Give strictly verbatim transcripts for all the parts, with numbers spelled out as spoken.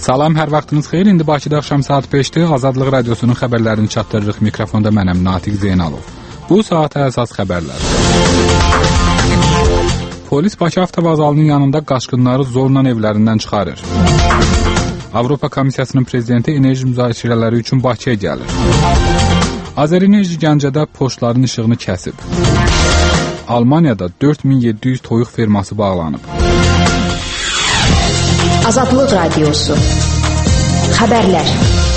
Salam, hər vaxtınız xeyir. İndi Bakıda axşam saat beşdir. Azadlıq Radiosunun xəbərlərini çatdırırıq. Mikrofonda mənəm, Natiq Zeynalov. Bu saata əsas xəbərlər. Polis Bakı avtovağzalının yanında qaçqınları zorla evlərindən çıxarır. Avropa Komissiyasının prezidenti enerji müzakirələri üçün Bakıya gəlir. Azərenerji Gəncədə poçtların işığını kəsib. Almaniyada dörd min yeddi yüz toyuq ferması bağlanıb. Azadlıq Radiosu. Xəbərlər.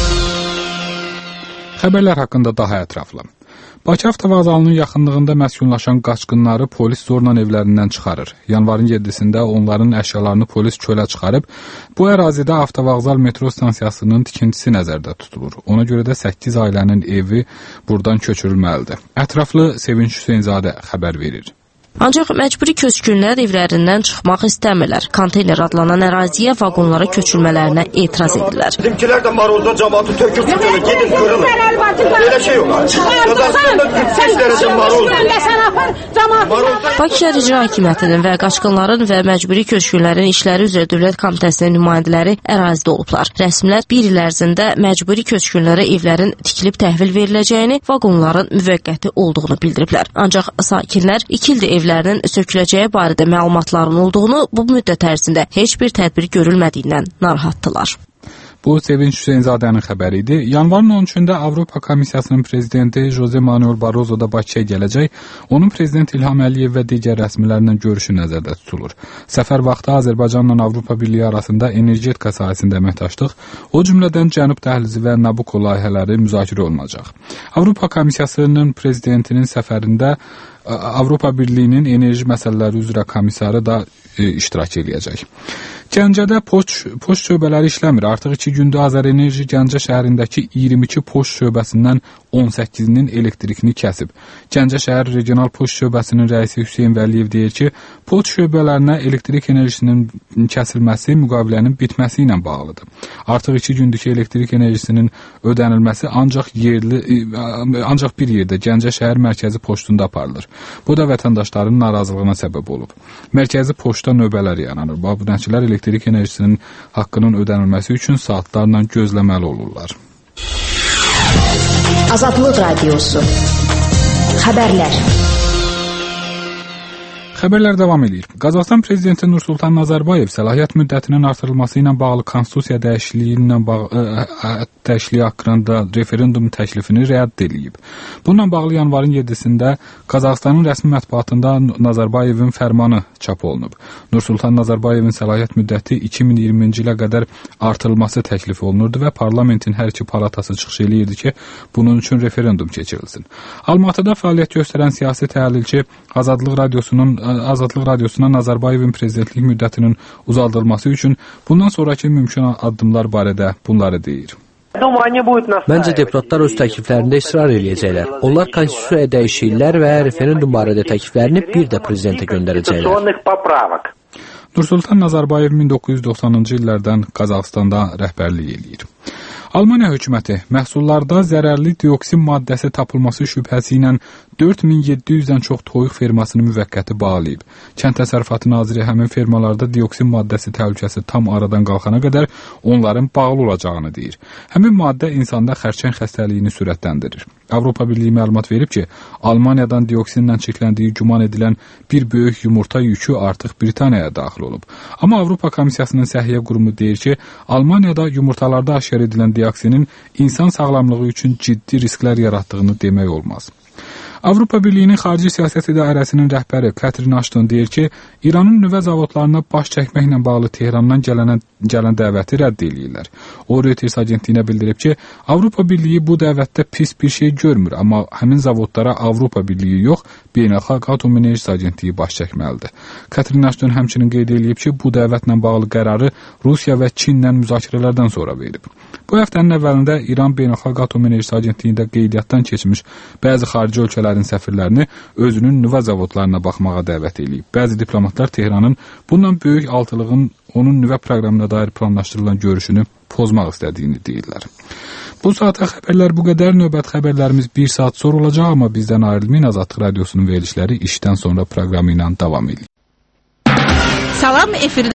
Xəbərlər haqqında daha ətraflı. Bakı avtovağzalının yaxınlığında məskunlaşan qaçqınları polis zorla evlərindən çıxarır. Yanvarın yeddisində onların əşyalarını polis çölə çıxarıb. Bu ərazidə avtovağzal metro stansiyasının tikintisi nəzərdə tutulur. Ona görə də səkkiz ailənin evi buradan köçürülməlidir. Ətraflı Sevinç Hüseynzadə xəbər verir. Ancaq məcburi köçkünlər evlərindən çıxmaq istəmirlər. Konteyner adlanan əraziyə vaqonlara köçürmələrinə etiraz edirlər. Bizimkilər də marulda cəmaatı töküb tutuyor, gedin görün. Belə şey yok. Bakı Şəhər İcra Hakimiyyətinin və qaçqınların və məcburi köçkünlərin işləri üzrə Dövlət Komitəsinin nümayəndələri ərazidə olublar. Rəsmilər bir il ərzində məcburi köçkünlərə evlərin tikilib təhvil veriləcəyini, vaqonların müvəqqəti olduğunu bildiriblər. Ancaq sakinlər iki ildir evlərinin söküləcəyi barədə məlumatların olduğunu, bu müddət ərzində heç bir tədbir görülmədiyindən narahatdılar. Bu Sevinç Hüseynzadənin xəbəri idi. Yanvarın on üçündə Avropa Komissiyasının prezidenti Jose Manuel Barroso da Bakıya gələcək. Onun prezident İlham Əliyev və digər rəsmilərlə görüşü nəzərdə tutulur. Səfər vaxtı Azərbaycanla Avropa Birliyi arasında energetika sahəsində əməkdaşlıq, o cümlədən Cənub dəhlizi və Nabucco layihələri müzakirə olunacaq. Avropa Komissiyasının prezidentinin səfərində Avropa Birliyinin enerji məsələləri üzrə komissarı da e, iştirak edəcək. Gəncədə poçt poçt şöbələri işləmir. Artıq iki gündür Azərenerji Gəncə şəhərindəki iyirmi iki poçt şöbəsindən on səkkizinin elektrikini kəsib. Gəncə şəhər regional poçt şöbəsinin rəisi Hüseyn Vəliyev deyir ki, poçt şöbələrinə elektrik enerjisinin kəsilməsi müqavilənin bitməsi ilə bağlıdır. Artıq iki gündür ki, elektrik enerjisinin ödənilməsi ancaq yerli ancaq bir yerdə Gəncə şəhər mərkəzi poçtunda aparılır. Bu da vətəndaşların narazılığına səbəb olub. Mərkəzi poçtda növbələr yaranır. Abunəçilər elektrik enerjisinin haqqının ödənilməsi üçün saatlarla gözləməli olurlar. Azadlıq Radiosu. Xəbərlər. Xəbərlər davam edir. Qazaxıstan prezidenti Nursultan Nazarbayev səlahiyyət müddətinin artırılması ilə bağlı konstitusiya dəyişikliyi ilə bağlı dəyişikliyi haqqında referendum təklifini rədd edib. Bununla bağlı yanvarın yeddisində Qazaxıstanın rəsmi mətbuatında Nazarbayevin fərmanı çap olunub. Nursultan Nazarbayevin səlahiyyət müddəti iki min iyirminci ilə qədər artırılması təklif olunurdu və parlamentin hər iki palatası çıxış eləyirdi ki, bunun üçün referendum keçirilsin. Almatıda fəaliyyət göstərən siyasi təhlilçi Azadlıq Radiosunun Azadlıq Radiosuna Nazarbayevin prezidentlik müddətinin uzaldılması üçün bundan sonraki mümkün addımlar barədə bunları deyir. Məncə deputatlar öz təkliflərində israr eləyəcəklər. Onlar konstitusiyaya dəyişikliklər və referendum barədə təkliflərini bir də prezidentə göndərəcəklər. Nursultan Nazarbayev min doqquz yüz doxsanıncı illərdən Qazaxıstanda rəhbərlik eləyir. Almaniya hökuməti məhsullarda zərərli dioksin maddəsi tapılması şübhəsi ilə dörd min yeddi yüzdən çox toyuq fermasını müvəqqəti bağlayıb. Kənd Təsərrüfatı Naziri həmin fermalarda dioksin maddəsi təhlükəsi tam aradan qalxana qədər onların bağlı olacağını deyir. Həmin maddə insanda xərçəng xəstəliyini sürətləndirir. Avropa Birliyi məlumat verib ki, Almaniyadan dioksinlə çirkləndiyi güman edilən bir böyük yumurta yükü artıq Britaniyaya daxil olub. Amma Avropa Komissiyasının Səhiyyə Qurumu deyir ki, Almaniyada yumurtalarda aşkar edilən dioksinin insan sağlamlığı üçün ciddi risklər yaratdığını demək olmaz. Avropa Birliyinin Xarici Siyasət İdarəsinin rəhbəri Catherine Ashton deyir ki, İranın nüvə zavodlarına baş çəkməklə bağlı Tehrandan gələn, gələn dəvəti rədd edirlər. O, Reuters agentliyinə bildirib ki, Avropa Birliyi bu dəvətdə pis bir şey görmür, amma həmin zavodlara Avropa Birliyi yox, Beynəlxalq Atom Enerjisi Agentliyi baş çəkməlidir. Catherine Ashton həmçinin qeyd edib ki, bu dəvətlə bağlı qərarı Rusiya və Çinlə müzakirələrdən sonra verib. Bu həftənin əvvəlində İran Beynəlxalq Atom Enerjisi Agentliyində qeydiyyatdan keçmiş bəzi xarici ölkələrin səfirlərini özünün nüvə zavodlarına baxmağa dəvət edib. Bəzi diplomatlar Tehranın bununla böyük altılığın onun nüvə proqramına dair planlaşdırılan görüşünü pozmaq istədiyini deyirlər. Bu saata xəbərlər bu qədər. Növbət xəbərlərimiz bir saat sonra olacaq, amma bizdən ayrılmayın. Azadlıq Radiosunun verilişləri işdən sonra proqramı ilə davam edir. Salam, efirdə